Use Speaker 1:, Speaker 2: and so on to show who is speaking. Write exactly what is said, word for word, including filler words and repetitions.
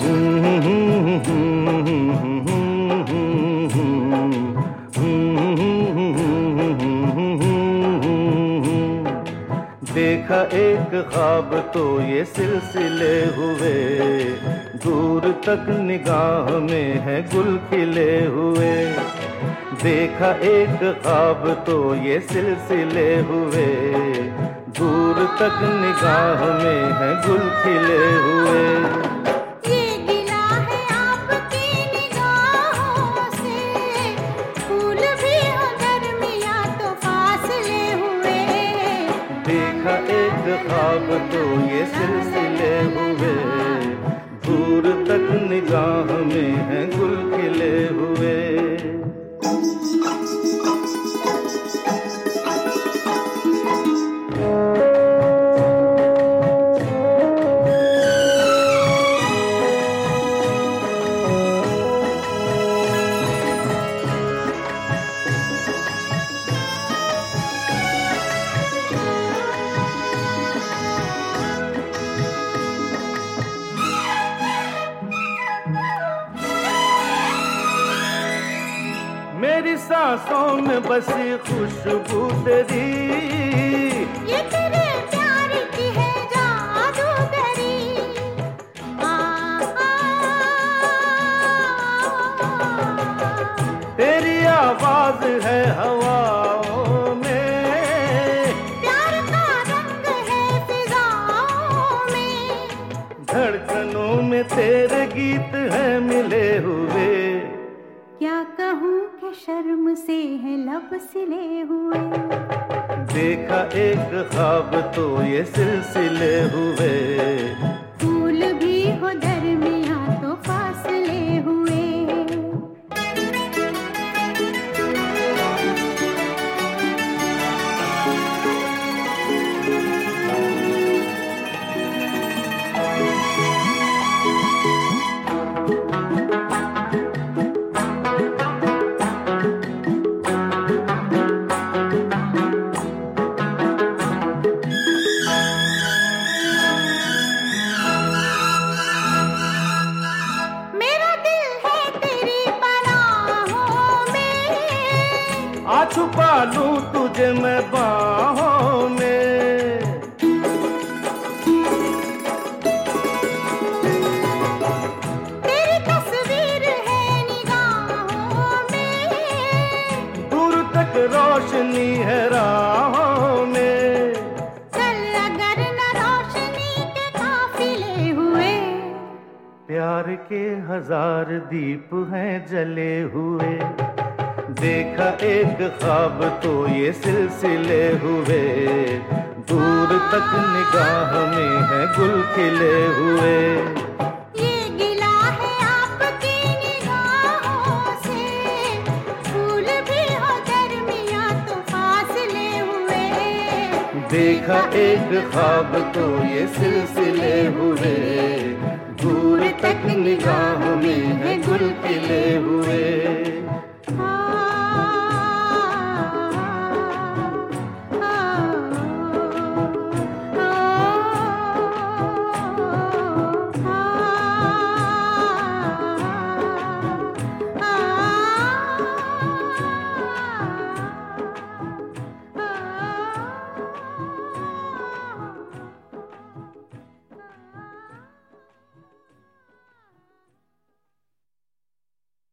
Speaker 1: देखा एक ख्वाब तो ये सिलसिले हुए, दूर तक निगाह में है गुल खिले हुए। देखा एक ख्वाब तो ये सिलसिले हुए, दूर तक निगाह में है गुल खिले हुए।
Speaker 2: ये गिला है आपकी निगाहों से, फूल भी हो दरमियां तो फासले हुए।
Speaker 1: देखा एक ख्वाब तो ये सिलसिले हुए, दूर तक निगाह में है गुल खिले हुए। मेरी सांसों में बसी खुशबू तेरी,
Speaker 2: ये तेरे प्यार की है जादूगरी। आ, आ,
Speaker 1: तेरी आवाज है हवाओं में,
Speaker 2: प्यार का रंग है फिजाओं में।
Speaker 1: धड़कनों में तेरे गीत हैं मिले हुए।
Speaker 2: क्या कहूँ कि शर्म से है लब सिले हुए।
Speaker 1: देखा एक ख्वाब तो ये सिलसिले हुए,
Speaker 2: फूल भी हो दरमियां तो फासले हुए।
Speaker 1: आ छुपा लूं तुझे मैं बाहों में,
Speaker 2: तेरी तस्वीर है निगाहों में।
Speaker 1: दूर तक रोशनी है राहों में।
Speaker 2: चल अगर न रोशनी के काफिले हुए।
Speaker 1: प्यार के हजार दीप हैं जले हुए। देखा एक ख्वाब तो ये सिलसिले हुए, दूर तक निगाह में है गुल खिले हुए।
Speaker 2: ये गिला है आपकी निगाहों से, फूल भी हो दरमियां तो फासले हुए।
Speaker 1: देखा एक ख्वाब तो ये सिलसिले हुए, दूर तक निगाह में है गुल खिले हुए।